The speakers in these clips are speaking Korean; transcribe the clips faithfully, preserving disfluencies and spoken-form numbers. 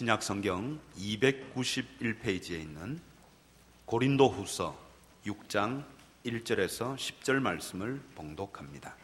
신약성경 이백구십일 페이지에 있는 고린도후서 육 장 일 절에서 십 절 말씀을 봉독합니다.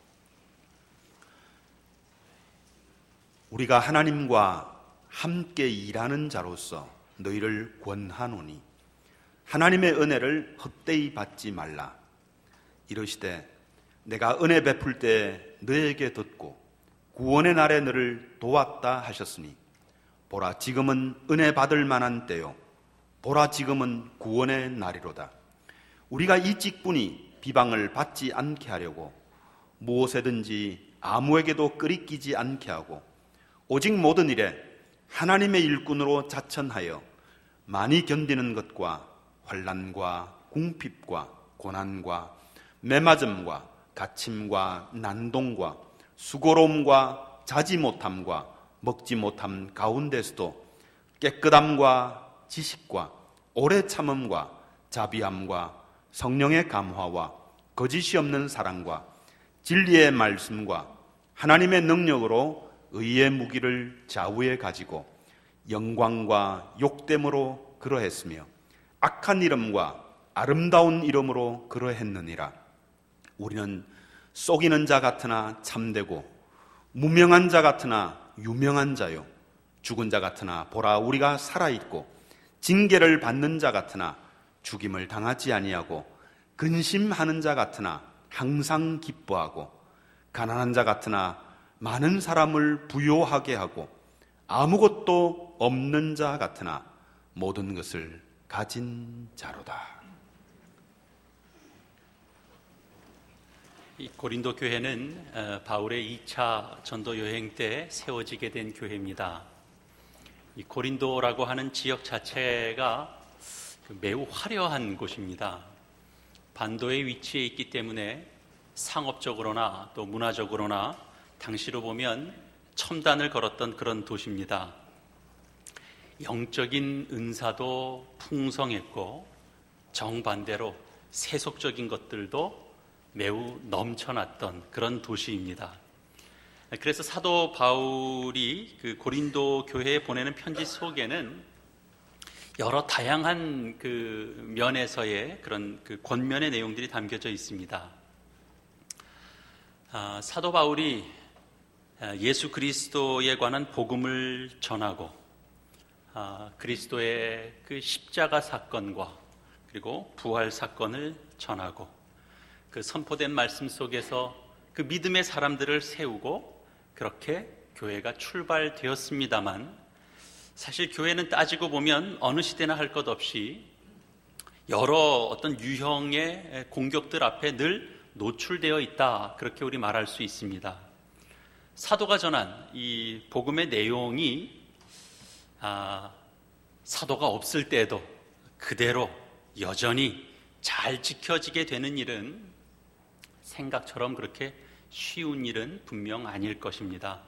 우리가 하나님과 함께 일하는 자로서 너희를 권하노니 하나님의 은혜를 헛되이 받지 말라. 이르시되 내가 은혜 베풀 때 너에게 듣고 구원의 날에 너를 도왔다 하셨으니 보라 지금은 은혜 받을 만한 때요 보라 지금은 구원의 날이로다. 우리가 이 직분이 비방을 받지 않게 하려고 무엇에든지 아무에게도 끄리끼지 않게 하고 오직 모든 일에 하나님의 일꾼으로 자천하여 많이 견디는 것과 환난과 궁핍과 고난과 매맞음과 갇힘과 난동과 수고로움과 자지 못함과 먹지 못함 가운데서도 깨끗함과 지식과 오래 참음과 자비함과 성령의 감화와 거짓이 없는 사랑과 진리의 말씀과 하나님의 능력으로 의의 무기를 좌우에 가지고 영광과 욕됨으로 그러했으며 악한 이름과 아름다운 이름으로 그러했느니라. 우리는 속이는 자 같으나 참되고 무명한 자 같으나 유명한 자요 죽은 자 같으나 보라 우리가 살아있고 징계를 받는 자 같으나 죽임을 당하지 아니하고 근심하는 자 같으나 항상 기뻐하고 가난한 자 같으나 많은 사람을 부요하게 하고 아무것도 없는 자 같으나 모든 것을 가진 자로다. 이 고린도 교회는 바울의 이 차 전도 여행 때 세워지게 된 교회입니다. 이 고린도라고 하는 지역 자체가 매우 화려한 곳입니다. 반도의 위치에 있기 때문에 상업적으로나 또 문화적으로나 당시로 보면 첨단을 걸었던 그런 도시입니다. 영적인 은사도 풍성했고 정반대로 세속적인 것들도 매우 넘쳐났던 그런 도시입니다. 그래서 사도 바울이 그 고린도 교회에 보내는 편지 속에는 여러 다양한 그 면에서의 그런 그 권면의 내용들이 담겨져 있습니다. 아, 사도 바울이 예수 그리스도에 관한 복음을 전하고 아, 그리스도의 그 십자가 사건과 그리고 부활 사건을 전하고 그 선포된 말씀 속에서 그 믿음의 사람들을 세우고 그렇게 교회가 출발되었습니다만 사실 교회는 따지고 보면 어느 시대나 할 것 없이 여러 어떤 유형의 공격들 앞에 늘 노출되어 있다. 그렇게 우리 말할 수 있습니다. 사도가 전한 이 복음의 내용이 아, 사도가 없을 때에도 그대로 여전히 잘 지켜지게 되는 일은 생각처럼 그렇게 쉬운 일은 분명 아닐 것입니다.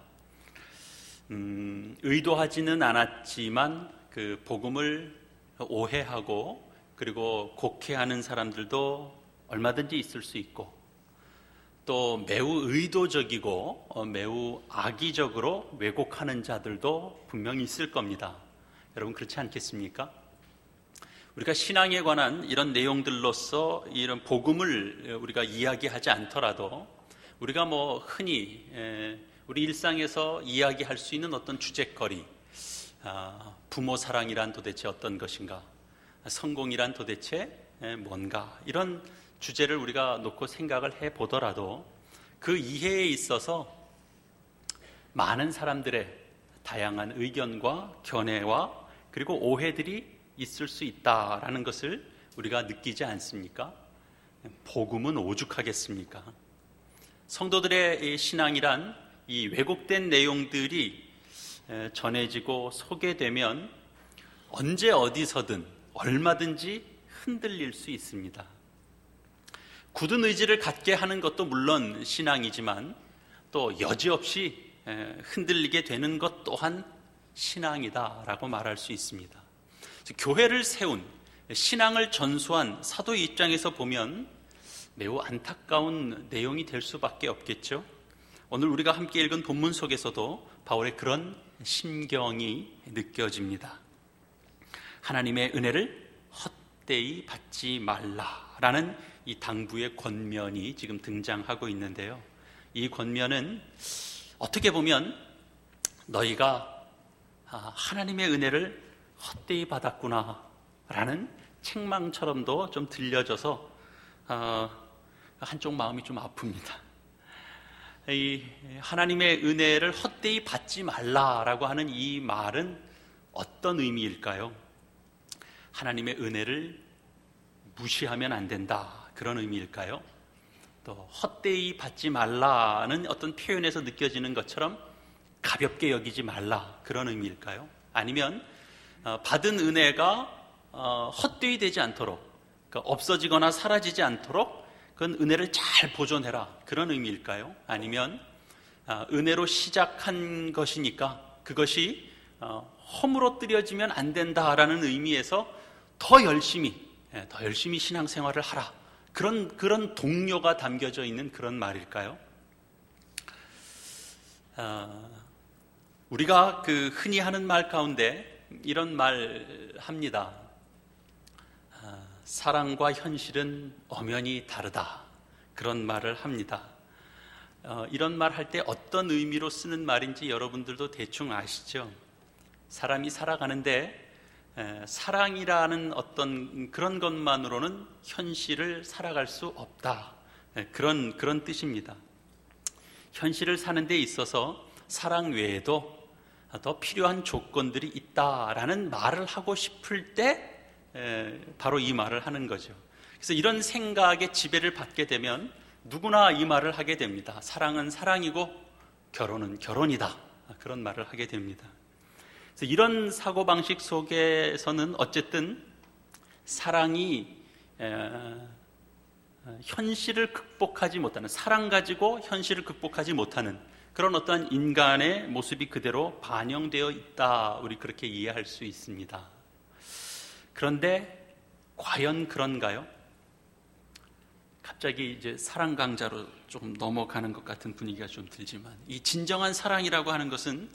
음, 의도하지는 않았지만 그 복음을 오해하고 그리고 곡해하는 사람들도 얼마든지 있을 수 있고 또 매우 의도적이고 어, 매우 악의적으로 왜곡하는 자들도 분명히 있을 겁니다. 여러분 그렇지 않겠습니까? 우리가 신앙에 관한 이런 내용들로서 이런 복음을 우리가 이야기하지 않더라도 우리가 뭐 흔히 에, 우리 일상에서 이야기할 수 있는 어떤 주제거리, 아, 부모 사랑이란 도대체 어떤 것인가, 성공이란 도대체 뭔가, 이런 주제를 우리가 놓고 생각을 해보더라도 그 이해에 있어서 많은 사람들의 다양한 의견과 견해와 그리고 오해들이 있을 수 있다라는 것을 우리가 느끼지 않습니까? 복음은 오죽하겠습니까? 성도들의 신앙이란 이 왜곡된 내용들이 전해지고 소개되면 언제 어디서든 얼마든지 흔들릴 수 있습니다. 굳은 의지를 갖게 하는 것도 물론 신앙이지만 또 여지없이 흔들리게 되는 것 또한 신앙이다라고 말할 수 있습니다. 교회를 세운 신앙을 전수한 사도의 입장에서 보면 매우 안타까운 내용이 될 수밖에 없겠죠. 오늘 우리가 함께 읽은 본문 속에서도 바울의 그런 심경이 느껴집니다. 하나님의 은혜를 헛되이 받지 말라라는 이 당부의 권면이 지금 등장하고 있는데요. 이 권면은 어떻게 보면 너희가 하나님의 은혜를 헛되이 받았구나 라는 책망처럼도 좀 들려져서 한쪽 마음이 좀 아픕니다. 이 하나님의 은혜를 헛되이 받지 말라라고 하는 이 말은 어떤 의미일까요? 하나님의 은혜를 무시하면 안 된다, 그런 의미일까요? 또 헛되이 받지 말라는 어떤 표현에서 느껴지는 것처럼 가볍게 여기지 말라, 그런 의미일까요? 아니면 받은 은혜가 헛되이 되지 않도록, 그러니까 없어지거나 사라지지 않도록 그건 은혜를 잘 보존해라, 그런 의미일까요? 아니면 은혜로 시작한 것이니까 그것이 허물어뜨려지면 안 된다라는 의미에서 더 열심히 더 열심히 신앙생활을 하라, 그런 그런 동료가 담겨져 있는 그런 말일까요? 우리가 그 흔히 하는 말 가운데 이런 말 합니다. 사랑과 현실은 엄연히 다르다, 그런 말을 합니다. 어, 이런 말 할 때 어떤 의미로 쓰는 말인지 여러분들도 대충 아시죠? 사람이 살아가는데 에, 사랑이라는 어떤 그런 것만으로는 현실을 살아갈 수 없다, 에, 그런 그런 뜻입니다. 현실을 사는 데 있어서 사랑 외에도 더 필요한 조건들이 있다라는 말을 하고 싶을 때 에, 바로 이 말을 하는 거죠. 그래서 이런 생각에 지배를 받게 되면 누구나 이 말을 하게 됩니다. 사랑은 사랑이고 결혼은 결혼이다, 그런 말을 하게 됩니다. 그래서 이런 사고방식 속에서는 어쨌든 사랑이 에, 현실을 극복하지 못하는, 사랑 가지고 현실을 극복하지 못하는 그런 어떤 인간의 모습이 그대로 반영되어 있다, 우리 그렇게 이해할 수 있습니다. 그런데 과연 그런가요? 갑자기 이제 사랑 강자로 조금 넘어가는 것 같은 분위기가 좀 들지만, 이 진정한 사랑이라고 하는 것은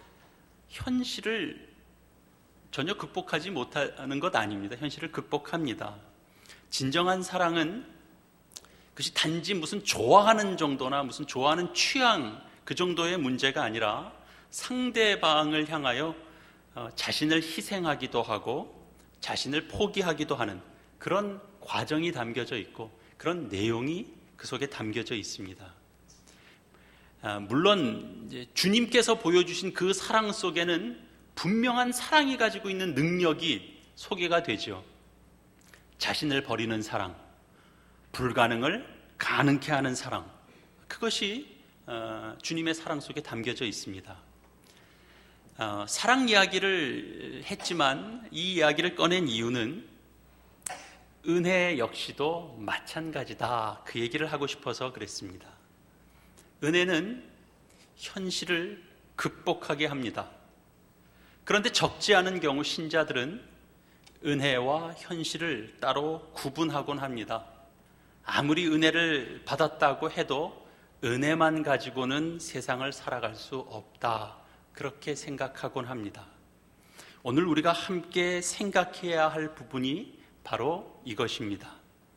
현실을 전혀 극복하지 못하는 것 아닙니다. 현실을 극복합니다. 진정한 사랑은 그것이 단지 무슨 좋아하는 정도나 무슨 좋아하는 취향, 그 정도의 문제가 아니라 상대방을 향하여 자신을 희생하기도 하고 자신을 포기하기도 하는 그런 과정이 담겨져 있고 그런 내용이 그 속에 담겨져 있습니다. 아, 물론 이제 주님께서 보여주신 그 사랑 속에는 분명한 사랑이 가지고 있는 능력이 소개가 되죠. 자신을 버리는 사랑, 불가능을 가능케 하는 사랑, 그것이 어, 주님의 사랑 속에 담겨져 있습니다. 어, 사랑 이야기를 했지만 이 이야기를 꺼낸 이유는 은혜 역시도 마찬가지다, 그 얘기를 하고 싶어서 그랬습니다. 은혜는 현실을 극복하게 합니다. 그런데 적지 않은 경우 신자들은 은혜와 현실을 따로 구분하곤 합니다. 아무리 은혜를 받았다고 해도 은혜만 가지고는 세상을 살아갈 수 없다, 그렇게 생각하곤 합니다. 오늘 우리가 함께 생각해야 할 부분이 바로 이것입니다.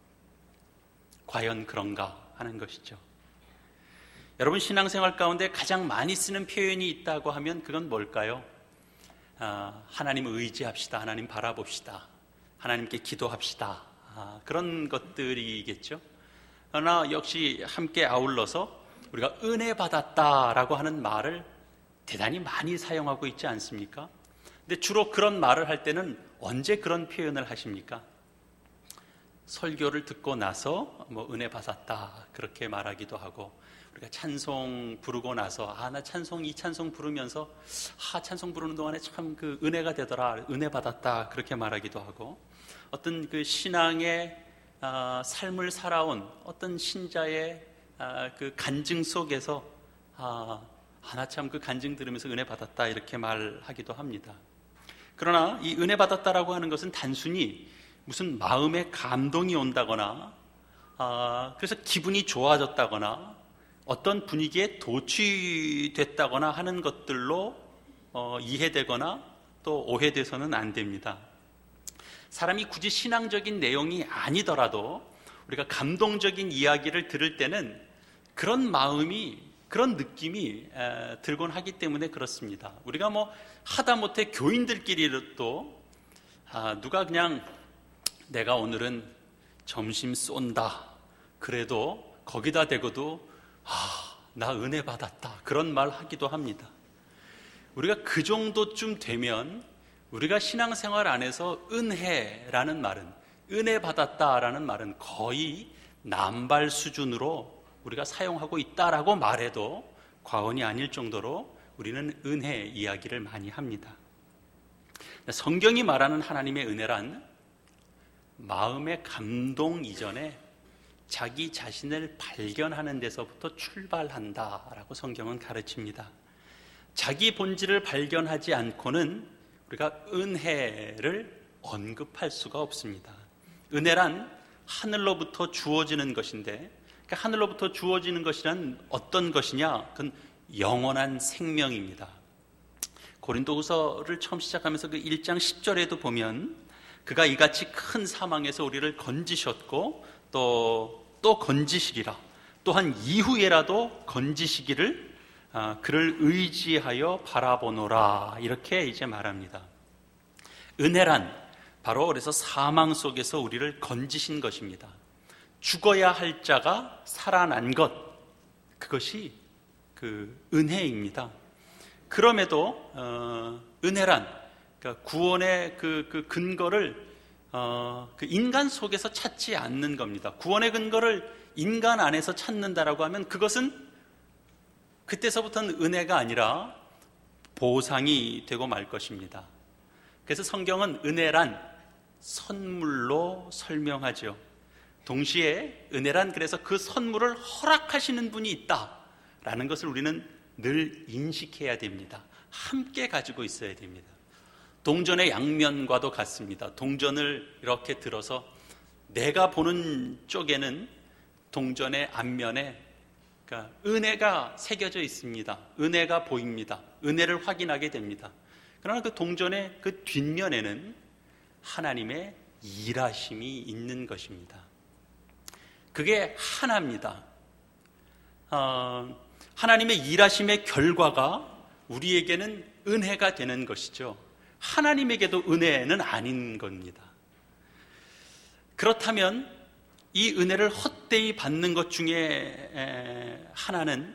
과연 그런가 하는 것이죠. 여러분, 신앙생활 가운데 가장 많이 쓰는 표현이 있다고 하면 그건 뭘까요? 아, 하나님을 의지합시다, 하나님 바라봅시다, 하나님께 기도합시다, 아, 그런 것들이겠죠. 그러나 역시 함께 아울러서 우리가 은혜 받았다라고 하는 말을 대단히 많이 사용하고 있지 않습니까? 근데 주로 그런 말을 할 때는 언제 그런 표현을 하십니까? 설교를 듣고 나서 뭐 은혜 받았다, 그렇게 말하기도 하고, 우리가 찬송 부르고 나서 아, 나 찬송 이 찬송 부르면서 아, 찬송 부르는 동안에 참 그 은혜가 되더라, 은혜 받았다, 그렇게 말하기도 하고, 어떤 그 신앙의 아, 삶을 살아온 어떤 신자의 아, 그 간증 속에서 아, 나 참 그 간증 들으면서 은혜 받았다, 이렇게 말하기도 합니다. 그러나 이 은혜 받았다라고 하는 것은 단순히 무슨 마음에 감동이 온다거나 아, 그래서 기분이 좋아졌다거나 어떤 분위기에 도취됐다거나 하는 것들로 어, 이해되거나 또 오해돼서는 안 됩니다. 사람이 굳이 신앙적인 내용이 아니더라도 우리가 감동적인 이야기를 들을 때는 그런 마음이, 그런 느낌이 에, 들곤 하기 때문에 그렇습니다. 우리가 뭐 하다못해 교인들끼리도 아, 누가 그냥 내가 오늘은 점심 쏜다 그래도 거기다 대고도 아, 나 은혜 받았다 그런 말 하기도 합니다. 우리가 그 정도쯤 되면 우리가 신앙생활 안에서 은혜라는 말은, 은혜 받았다라는 말은 거의 남발 수준으로 우리가 사용하고 있다라고 말해도 과언이 아닐 정도로 우리는 은혜 이야기를 많이 합니다. 성경이 말하는 하나님의 은혜란 마음의 감동 이전에 자기 자신을 발견하는 데서부터 출발한다라고 성경은 가르칩니다. 자기 본질을 발견하지 않고는 우리가 은혜를 언급할 수가 없습니다. 은혜란 하늘로부터 주어지는 것인데, 그러니까 하늘로부터 주어지는 것이란 어떤 것이냐? 그건 영원한 생명입니다. 고린도후서를 처음 시작하면서 그 일 장 십 절에도 보면 그가 이같이 큰 사망에서 우리를 건지셨고 또, 또 건지시리라, 또한 이후에라도 건지시기를 아, 그를 의지하여 바라보노라, 이렇게 이제 말합니다. 은혜란 바로 그래서 사망 속에서 우리를 건지신 것입니다. 죽어야 할 자가 살아난 것, 그것이 그 은혜입니다. 그럼에도 어, 은혜란 그러니까 구원의 그, 그 근거를 어, 그 인간 속에서 찾지 않는 겁니다. 구원의 근거를 인간 안에서 찾는다라고 하면 그것은 그때서부터는 은혜가 아니라 보상이 되고 말 것입니다. 그래서 성경은 은혜란 선물로 설명하죠. 동시에 은혜란 그래서 그 선물을 허락하시는 분이 있다라는 것을 우리는 늘 인식해야 됩니다. 함께 가지고 있어야 됩니다. 동전의 양면과도 같습니다. 동전을 이렇게 들어서 내가 보는 쪽에는 동전의 앞면에 그러니까 은혜가 새겨져 있습니다. 은혜가 보입니다. 은혜를 확인하게 됩니다. 그러나 그 동전의 그 뒷면에는 하나님의 일하심이 있는 것입니다. 그게 하나입니다. 어, 하나님의 일하심의 결과가 우리에게는 은혜가 되는 것이죠. 하나님에게도 은혜는 아닌 겁니다. 그렇다면 이 은혜를 헛되이 받는 것 중에 하나는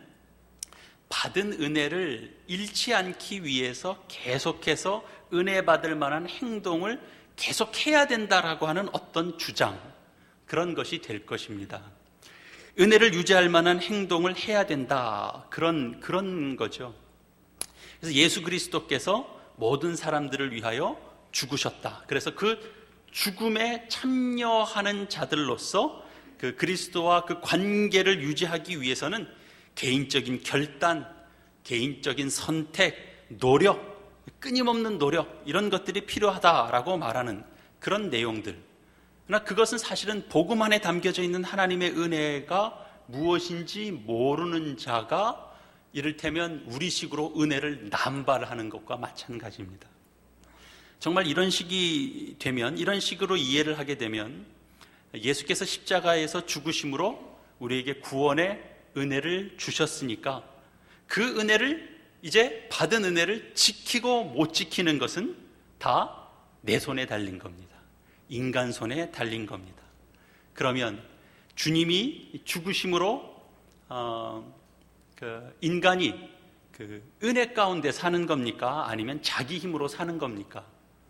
받은 은혜를 잃지 않기 위해서 계속해서 은혜 받을 만한 행동을 계속해야 된다라고 하는 어떤 주장, 그런 것이 될 것입니다. 은혜를 유지할 만한 행동을 해야 된다, 그런 그런 거죠. 그래서 예수 그리스도께서 모든 사람들을 위하여 죽으셨다. 그래서 그 죽음에 참여하는 자들로서 그 그리스도와 그 관계를 유지하기 위해서는 개인적인 결단, 개인적인 선택, 노력, 끊임없는 노력, 이런 것들이 필요하다라고 말하는 그런 내용들. 그러나 그것은 사실은 복음 안에 담겨져 있는 하나님의 은혜가 무엇인지 모르는 자가 이를테면 우리식으로 은혜를 남발하는 것과 마찬가지입니다. 정말 이런 식이 되면, 이런 식으로 이해를 하게 되면 예수께서 십자가에서 죽으심으로 우리에게 구원의 은혜를 주셨으니까 그 은혜를, 이제 받은 은혜를 지키고 못 지키는 것은 다 내 손에 달린 겁니다. 인간 손에 달린 겁니다. 그러면 주님이 죽으심으로 어, 그 인간이 그 은혜 가운데 사는 겁니까? 아니면 자기 힘으로 사는 겁니까?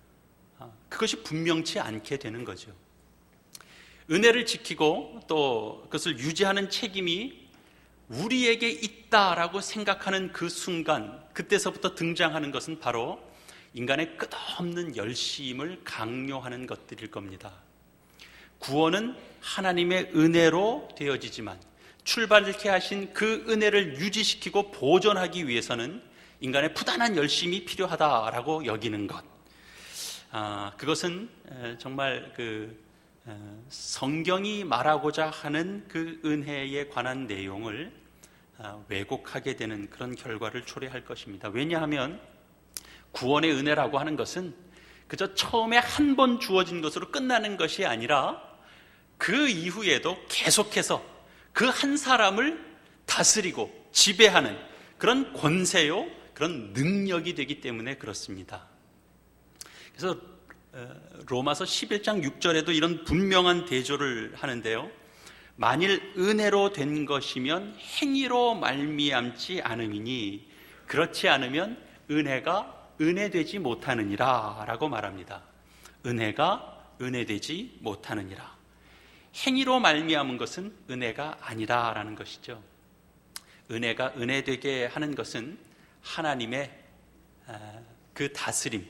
그것이 분명치 않게 되는 거죠. 은혜를 지키고 또 그것을 유지하는 책임이 우리에게 있다라고 생각하는 그 순간, 그때서부터 등장하는 것은 바로 인간의 끝없는 열심을 강요하는 것들일 겁니다. 구원은 하나님의 은혜로 되어지지만 출발케 하신 그 은혜를 유지시키고 보존하기 위해서는 인간의 부단한 열심이 필요하다라고 여기는 것, 아, 그것은 정말 그 성경이 말하고자 하는 그 은혜에 관한 내용을 왜곡하게 되는 그런 결과를 초래할 것입니다. 왜냐하면 구원의 은혜라고 하는 것은 그저 처음에 한 번 주어진 것으로 끝나는 것이 아니라 그 이후에도 계속해서 그 한 사람을 다스리고 지배하는 그런 권세요, 그런 능력이 되기 때문에 그렇습니다. 그래서 로마서 십일 장 육 절에도 이런 분명한 대조를 하는데요. 만일 은혜로 된 것이면 행위로 말미암지 않음이니 그렇지 않으면 은혜가 은혜되지 못하느니라 라고 말합니다. 은혜가 은혜되지 못하느니라. 행위로 말미암은 것은 은혜가 아니다라는 것이죠. 은혜가 은혜되게 하는 것은 하나님의 그 다스림,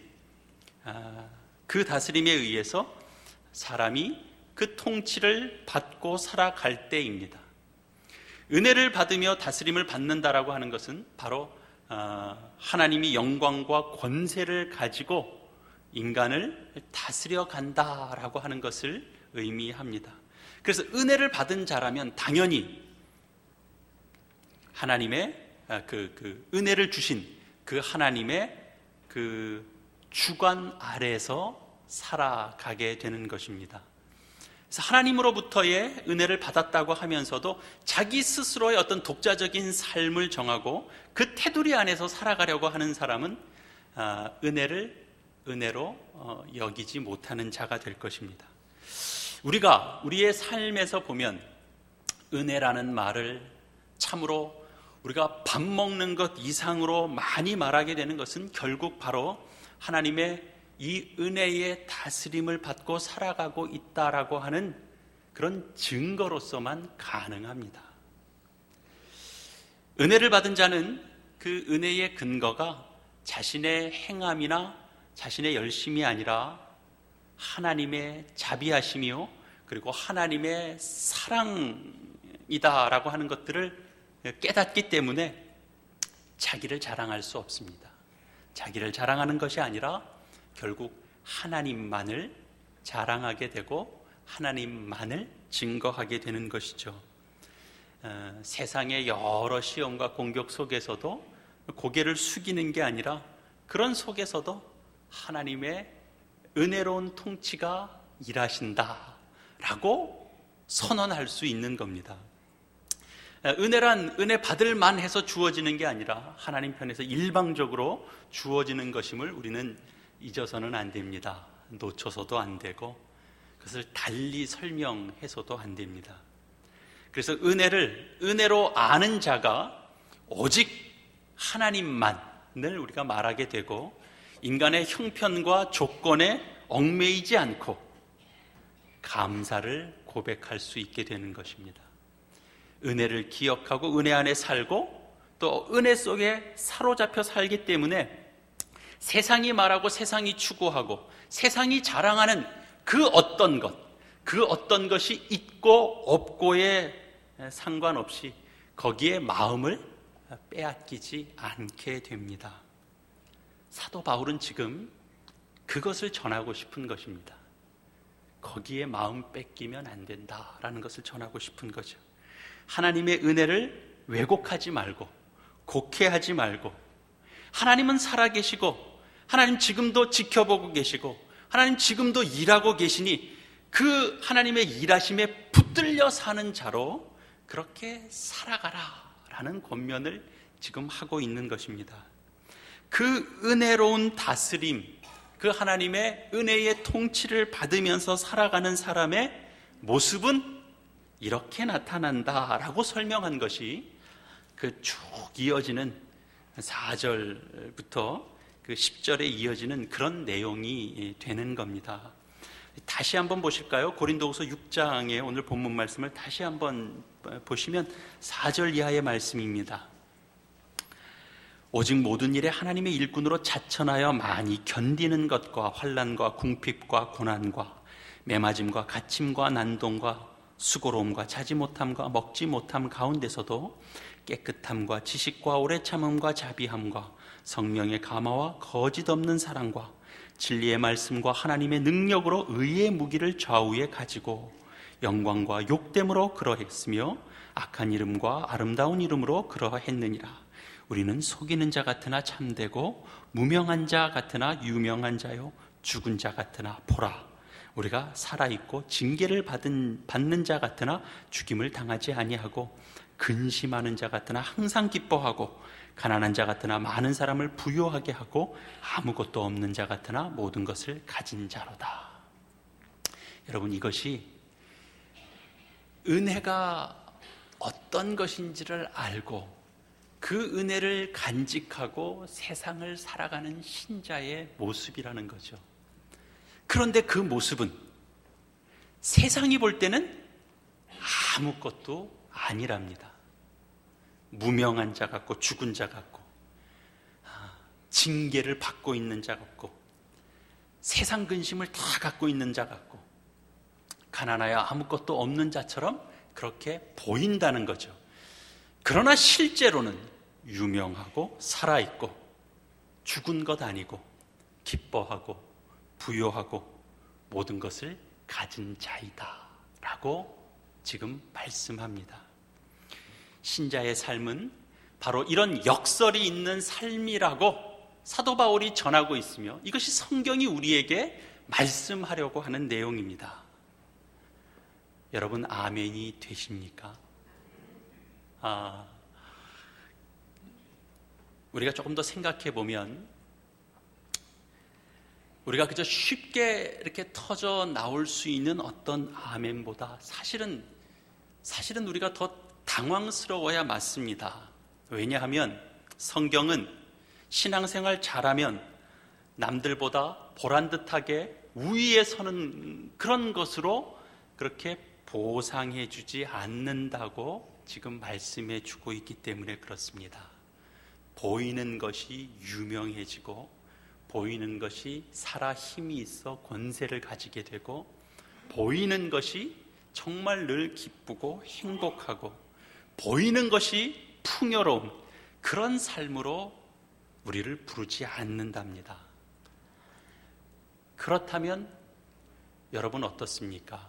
그 다스림에 의해서 사람이 그 통치를 받고 살아갈 때입니다. 은혜를 받으며 다스림을 받는다라고 하는 것은 바로 하나님이 영광과 권세를 가지고 인간을 다스려 간다라고 하는 것을 의미합니다. 그래서 은혜를 받은 자라면 당연히 하나님의 그, 그 은혜를 주신 그 하나님의 그 주관 아래에서 살아가게 되는 것입니다. 그래서 하나님으로부터의 은혜를 받았다고 하면서도 자기 스스로의 어떤 독자적인 삶을 정하고 그 테두리 안에서 살아가려고 하는 사람은 은혜를 은혜로 여기지 못하는 자가 될 것입니다. 우리가 우리의 삶에서 보면 은혜라는 말을 참으로 우리가 밥 먹는 것 이상으로 많이 말하게 되는 것은 결국 바로 하나님의 이 은혜의 다스림을 받고 살아가고 있다라고 하는 그런 증거로서만 가능합니다. 은혜를 받은 자는 그 은혜의 근거가 자신의 행함이나 자신의 열심이 아니라 하나님의 자비하심이요, 그리고 하나님의 사랑이다라고 하는 것들을 깨닫기 때문에 자기를 자랑할 수 없습니다. 자기를 자랑하는 것이 아니라 결국 하나님만을 자랑하게 되고 하나님만을 증거하게 되는 것이죠. 어, 세상의 여러 시험과 공격 속에서도 고개를 숙이는 게 아니라 그런 속에서도 하나님의 은혜로운 통치가 일하신다라고 선언할 수 있는 겁니다. 은혜란 은혜 받을 만해서 주어지는 게 아니라 하나님 편에서 일방적으로 주어지는 것임을 우리는 잊어서는 안 됩니다. 놓쳐서도 안 되고 그것을 달리 설명해서도 안 됩니다. 그래서 은혜를 은혜로 아는 자가 오직 하나님만을 우리가 말하게 되고 인간의 형편과 조건에 얽매이지 않고 감사를 고백할 수 있게 되는 것입니다. 은혜를 기억하고 은혜 안에 살고 또 은혜 속에 사로잡혀 살기 때문에 세상이 말하고 세상이 추구하고 세상이 자랑하는 그 어떤 것, 그 어떤 것이 있고 없고에 상관없이 거기에 마음을 빼앗기지 않게 됩니다. 사도 바울은 지금 그것을 전하고 싶은 것입니다. 거기에 마음 뺏기면 안 된다라는 것을 전하고 싶은 거죠. 하나님의 은혜를 왜곡하지 말고 곡해하지 말고 하나님은 살아계시고 하나님 지금도 지켜보고 계시고 하나님 지금도 일하고 계시니 그 하나님의 일하심에 붙들려 사는 자로 그렇게 살아가라라는 권면을 지금 하고 있는 것입니다. 그 은혜로운 다스림, 그 하나님의 은혜의 통치를 받으면서 살아가는 사람의 모습은 이렇게 나타난다라고 설명한 것이 그 쭉 이어지는 사 절부터 그 십 절에 이어지는 그런 내용이 되는 겁니다. 다시 한번 보실까요? 고린도후서 육 장의 오늘 본문 말씀을 다시 한번 보시면 사 절 이하의 말씀입니다. 오직 모든 일에 하나님의 일꾼으로 자천하여 많이 견디는 것과 환난과 궁핍과 고난과 매맞음과 갇힘과 난동과 수고로움과 자지 못함과 먹지 못함 가운데서도 깨끗함과 지식과 오래 참음과 자비함과 성령의 감화와 거짓 없는 사랑과 진리의 말씀과 하나님의 능력으로 의의 무기를 좌우에 가지고 영광과 욕됨으로 그러했으며 악한 이름과 아름다운 이름으로 그러했느니라. 우리는 속이는 자 같으나 참되고 무명한 자 같으나 유명한 자요 죽은 자 같으나 보라 우리가 살아있고 징계를 받은, 받는 자 같으나 죽임을 당하지 아니하고 근심하는 자 같으나 항상 기뻐하고 가난한 자 같으나 많은 사람을 부유하게 하고 아무것도 없는 자 같으나 모든 것을 가진 자로다. 여러분, 이것이 은혜가 어떤 것인지를 알고 그 은혜를 간직하고 세상을 살아가는 신자의 모습이라는 거죠. 그런데 그 모습은 세상이 볼 때는 아무것도 아니랍니다. 무명한 자 같고 죽은 자 같고 징계를 받고 있는 자 같고 세상 근심을 다 갖고 있는 자 같고 가난하여 아무것도 없는 자처럼 그렇게 보인다는 거죠. 그러나 실제로는 유명하고 살아있고 죽은 것 아니고 기뻐하고 부요하고 모든 것을 가진 자이다 라고 지금 말씀합니다. 신자의 삶은 바로 이런 역설이 있는 삶이라고 사도 바울이 전하고 있으며 이것이 성경이 우리에게 말씀하려고 하는 내용입니다. 여러분, 아멘이 되십니까? 아, 우리가 조금 더 생각해 보면 우리가 그저 쉽게 이렇게 터져 나올 수 있는 어떤 아멘보다 사실은 사실은 우리가 더 당황스러워야 맞습니다. 왜냐하면 성경은 신앙생활 잘하면 남들보다 보란듯하게 우위에 서는 그런 것으로 그렇게 보상해 주지 않는다고 지금 말씀해 주고 있기 때문에 그렇습니다. 보이는 것이 유명해지고 보이는 것이 살아 힘이 있어 권세를 가지게 되고 보이는 것이 정말 늘 기쁘고 행복하고 보이는 것이 풍요로운 그런 삶으로 우리를 부르지 않는답니다. 그렇다면 여러분 어떻습니까?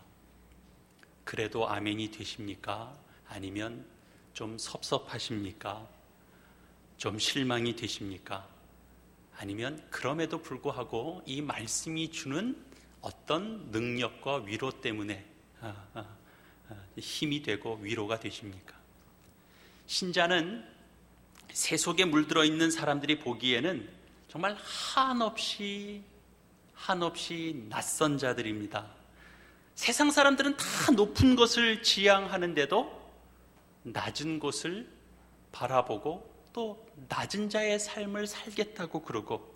그래도 아멘이 되십니까? 아니면 좀 섭섭하십니까? 좀 실망이 되십니까? 아니면 그럼에도 불구하고 이 말씀이 주는 어떤 능력과 위로 때문에 아, 아, 아, 힘이 되고 위로가 되십니까? 신자는 새 속에 물들어 있는 사람들이 보기에는 정말 한없이 한없이 낯선 자들입니다. 세상 사람들은 다 높은 것을 지향하는데도 낮은 곳을 바라보고 또 낮은 자의 삶을 살겠다고 그러고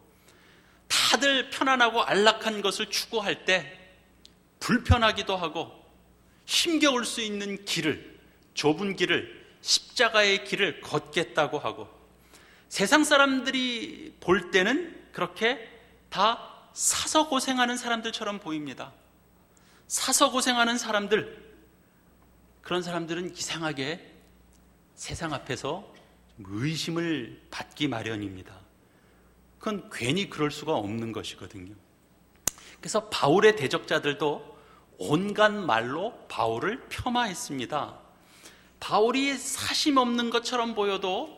다들 편안하고 안락한 것을 추구할 때 불편하기도 하고 힘겨울 수 있는 길을, 좁은 길을, 십자가의 길을 걷겠다고 하고 세상 사람들이 볼 때는 그렇게 다 사서 고생하는 사람들처럼 보입니다. 사서 고생하는 사람들, 그런 사람들은 이상하게 세상 앞에서 의심을 받기 마련입니다. 그건 괜히 그럴 수가 없는 것이거든요. 그래서 바울의 대적자들도 온갖 말로 바울을 폄하했습니다. 바울이 사심 없는 것처럼 보여도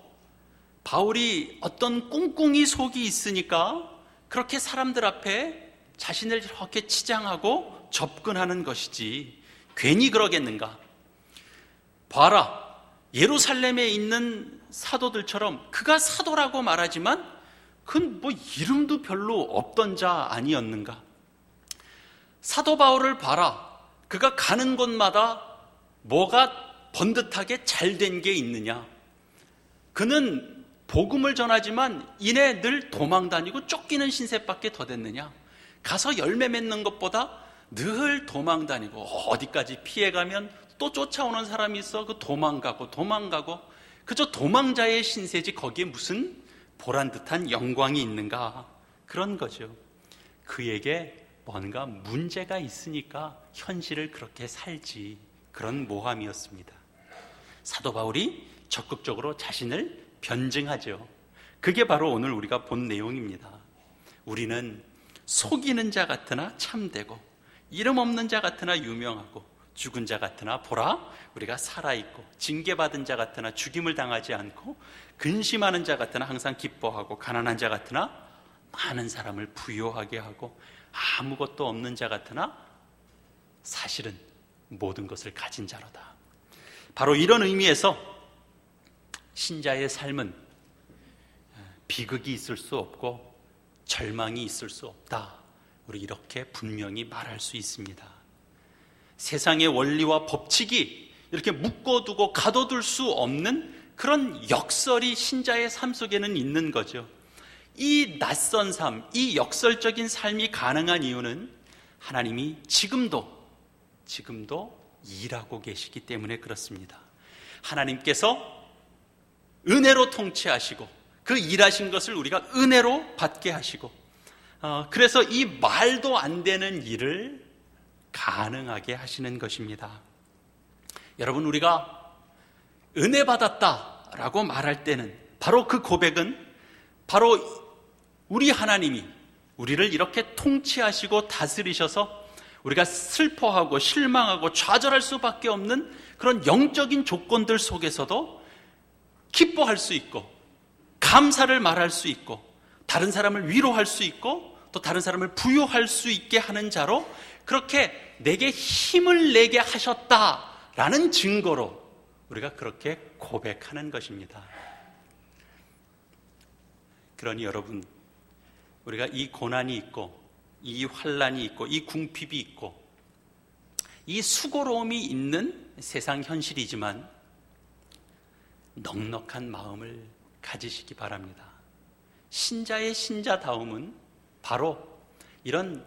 바울이 어떤 꿍꿍이 속이 있으니까 그렇게 사람들 앞에 자신을 이렇게 치장하고 접근하는 것이지 괜히 그러겠는가? 봐라, 예루살렘에 있는 사도들처럼 그가 사도라고 말하지만 그건 뭐 이름도 별로 없던 자 아니었는가? 사도 바울을 봐라, 그가 가는 곳마다 뭐가 번듯하게 잘된 게 있느냐? 그는 복음을 전하지만 이내 늘 도망 다니고 쫓기는 신세밖에 더 됐느냐? 가서 열매 맺는 것보다 늘 도망 다니고 어디까지 피해가면 또 쫓아오는 사람이 있어 그 도망가고 도망가고 그저 도망자의 신세지 거기에 무슨 보란듯한 영광이 있는가? 그런 거죠. 그에게 뭔가 문제가 있으니까 현실을 그렇게 살지, 그런 모함이었습니다. 사도 바울이 적극적으로 자신을 변증하죠. 그게 바로 오늘 우리가 본 내용입니다. 우리는 속이는 자 같으나 참되고 이름 없는 자 같으나 유명하고 죽은 자 같으나 보라 우리가 살아있고, 징계받은 자 같으나 죽임을 당하지 않고, 근심하는 자 같으나 항상 기뻐하고, 가난한 자 같으나 많은 사람을 부요하게 하고, 아무것도 없는 자 같으나 사실은 모든 것을 가진 자로다. 바로 이런 의미에서 신자의 삶은 비극이 있을 수 없고 절망이 있을 수 없다, 우리 이렇게 분명히 말할 수 있습니다. 세상의 원리와 법칙이 이렇게 묶어두고 가둬둘 수 없는 그런 역설이 신자의 삶 속에는 있는 거죠. 이 낯선 삶, 이 역설적인 삶이 가능한 이유는 하나님이 지금도 지금도 일하고 계시기 때문에 그렇습니다. 하나님께서 은혜로 통치하시고 그 일하신 것을 우리가 은혜로 받게 하시고, 어, 그래서 이 말도 안 되는 일을 가능하게 하시는 것입니다. 여러분, 우리가 은혜 받았다라고 말할 때는 바로 그 고백은 바로 우리 하나님이 우리를 이렇게 통치하시고 다스리셔서 우리가 슬퍼하고 실망하고 좌절할 수밖에 없는 그런 영적인 조건들 속에서도 기뻐할 수 있고, 감사를 말할 수 있고, 다른 사람을 위로할 수 있고, 또 다른 사람을 부요할 수 있게 하는 자로 그렇게 내게 힘을 내게 하셨다라는 증거로 우리가 그렇게 고백하는 것입니다. 그러니 여러분, 우리가 이 고난이 있고 이 환난이 있고 이 궁핍이 있고 이 수고로움이 있는 세상 현실이지만 넉넉한 마음을 가지시기 바랍니다. 신자의 신자다움은 바로 이런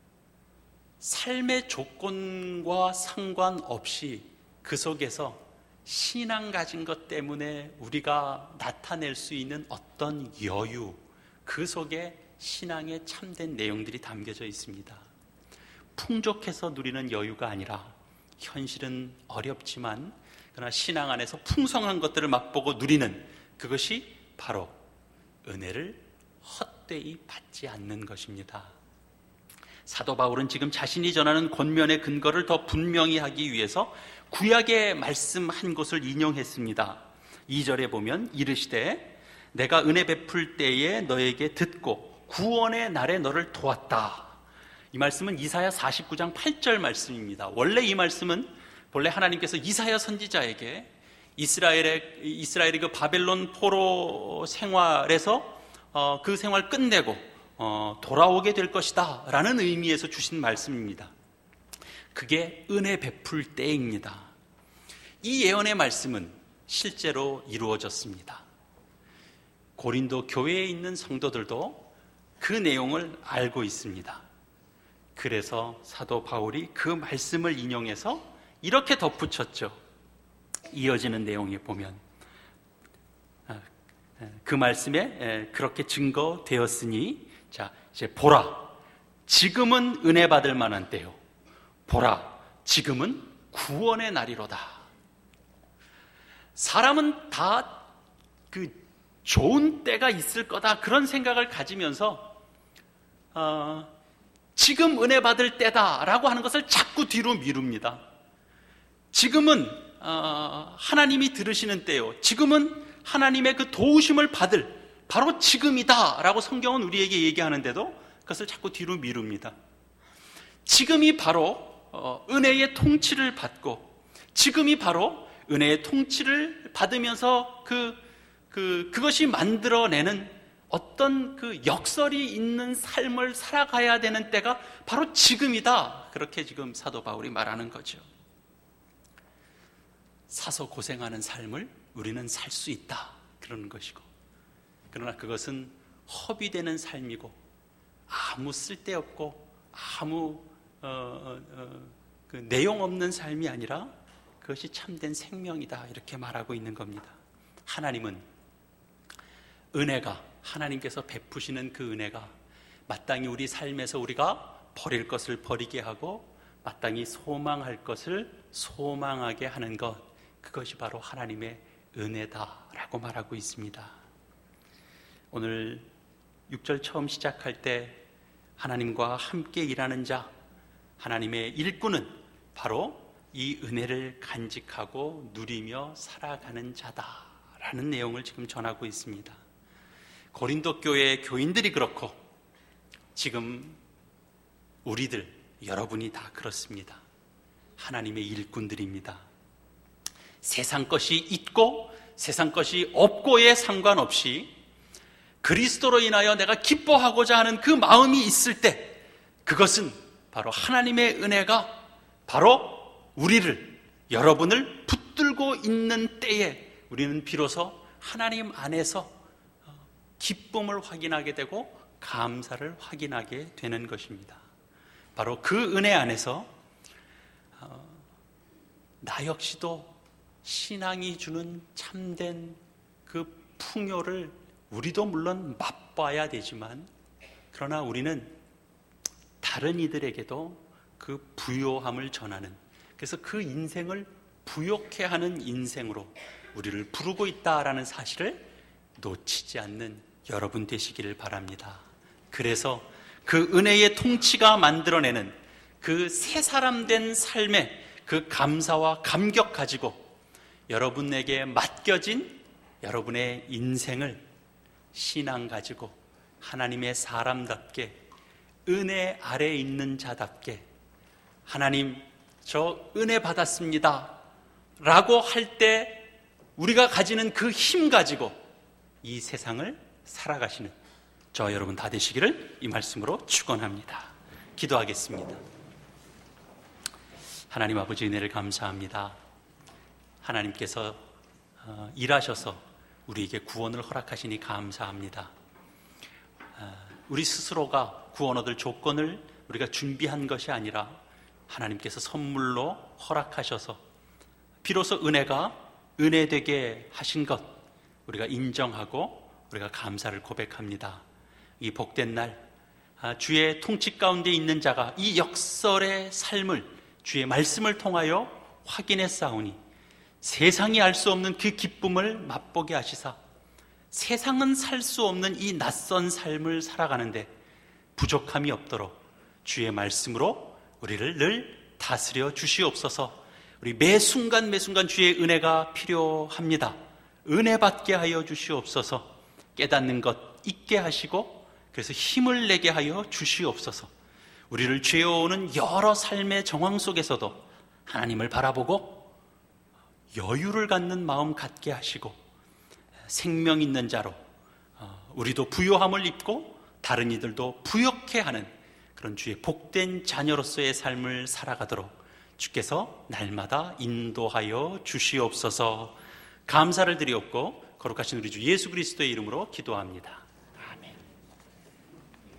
삶의 조건과 상관없이 그 속에서 신앙 가진 것 때문에 우리가 나타낼 수 있는 어떤 여유, 그 속에 신앙의 참된 내용들이 담겨져 있습니다. 풍족해서 누리는 여유가 아니라 현실은 어렵지만 그러나 신앙 안에서 풍성한 것들을 맛보고 누리는 그것이 바로 은혜를 헛되이 받지 않는 것입니다. 사도 바울은 지금 자신이 전하는 권면의 근거를 더 분명히 하기 위해서 구약의 말씀 한 곳을 인용했습니다. 이 절에 보면 이르시되 내가 은혜 베풀 때에 너에게 듣고 구원의 날에 너를 도왔다. 이 말씀은 이사야 사십구 장 팔 절 말씀입니다. 원래 이 말씀은 본래 하나님께서 이사야 선지자에게 이스라엘의 이스라엘의 그 바벨론 포로 생활에서 어, 그 생활 끝내고 어, 돌아오게 될 것이다 라는 의미에서 주신 말씀입니다. 그게 은혜 베풀 때입니다. 이 예언의 말씀은 실제로 이루어졌습니다. 고린도 교회에 있는 성도들도 그 내용을 알고 있습니다. 그래서 사도 바울이 그 말씀을 인용해서 이렇게 덧붙였죠. 이어지는 내용에 보면 그 말씀에 그렇게 증거되었으니 자 이제 보라, 지금은 은혜 받을 만한 때요. 보라, 지금은 구원의 날이로다. 사람은 다 그 좋은 때가 있을 거다 그런 생각을 가지면서 어, 지금 은혜 받을 때다라고 하는 것을 자꾸 뒤로 미룹니다. 지금은 어, 하나님이 들으시는 때요. 지금은 하나님의 그 도우심을 받을 바로 지금이다라고 성경은 우리에게 얘기하는데도 그것을 자꾸 뒤로 미룹니다. 지금이 바로 어, 은혜의 통치를 받고, 지금이 바로 은혜의 통치를 받으면서 그, 그, 그것이 만들어내는 어떤 그 역설이 있는 삶을 살아가야 되는 때가 바로 지금이다. 그렇게 지금 사도 바울이 말하는 거죠. 사서 고생하는 삶을 우리는 살 수 있다. 그러는 것이고, 그러나 그것은 허비되는 삶이고 아무 쓸데없고 아무 어, 어, 어, 그 내용 없는 삶이 아니라 그것이 참된 생명이다. 이렇게 말하고 있는 겁니다. 하나님은 은혜가, 하나님께서 베푸시는 그 은혜가 마땅히 우리 삶에서 우리가 버릴 것을 버리게 하고 마땅히 소망할 것을 소망하게 하는 것, 그것이 바로 하나님의 은혜다라고 말하고 있습니다. 오늘 육 절 처음 시작할 때 하나님과 함께 일하는 자, 하나님의 일꾼은 바로 이 은혜를 간직하고 누리며 살아가는 자다라는 내용을 지금 전하고 있습니다. 고린도 교회의 교인들이 그렇고 지금 우리들, 여러분이 다 그렇습니다. 하나님의 일꾼들입니다. 세상 것이 있고 세상 것이 없고에 상관없이 그리스도로 인하여 내가 기뻐하고자 하는 그 마음이 있을 때, 그것은 바로 하나님의 은혜가 바로 우리를, 여러분을 붙들고 있는 때에 우리는 비로소 하나님 안에서 기쁨을 확인하게 되고 감사를 확인하게 되는 것입니다. 바로 그 은혜 안에서 나 역시도 신앙이 주는 참된 그 풍요를 우리도 물론 맛봐야 되지만, 그러나 우리는 다른 이들에게도 그 부요함을 전하는, 그래서 그 인생을 부욕해 하는 인생으로 우리를 부르고 있다라는 사실을 놓치지 않는 여러분 되시기를 바랍니다. 그래서 그 은혜의 통치가 만들어내는 그 새 사람 된 삶의 그 감사와 감격 가지고 여러분에게 맡겨진 여러분의 인생을 신앙 가지고 하나님의 사람답게, 은혜 아래에 있는 자답게, 하나님 저 은혜 받았습니다 라고 할 때 우리가 가지는 그 힘 가지고 이 세상을 살아가시는 저 여러분 다 되시기를 이 말씀으로 축원합니다. 기도하겠습니다. 하나님 아버지, 은혜를 감사합니다. 하나님께서 일하셔서 우리에게 구원을 허락하시니 감사합니다. 우리 스스로가 구원 얻을 조건을 우리가 준비한 것이 아니라 하나님께서 선물로 허락하셔서 비로소 은혜가 은혜되게 하신 것 우리가 인정하고 우리가 감사를 고백합니다. 이 복된 날, 주의 통치 가운데 있는 자가 이 역설의 삶을 주의 말씀을 통하여 확인해 싸우니 세상이 알 수 없는 그 기쁨을 맛보게 하시사 세상은 살 수 없는 이 낯선 삶을 살아가는데 부족함이 없도록 주의 말씀으로 우리를 늘 다스려 주시옵소서. 우리 매 순간 매 순간 주의 은혜가 필요합니다. 은혜 받게 하여 주시옵소서. 깨닫는 것 있게 하시고 그래서 힘을 내게 하여 주시옵소서. 우리를 죄어오는 여러 삶의 정황 속에서도 하나님을 바라보고 여유를 갖는 마음 갖게 하시고 생명 있는 자로 우리도 부요함을 입고 다른 이들도 부욕해 하는 그런 주의 복된 자녀로서의 삶을 살아가도록 주께서 날마다 인도하여 주시옵소서. 감사를 드리옵고 거룩하신 우리 주 예수 그리스도의 이름으로 기도합니다.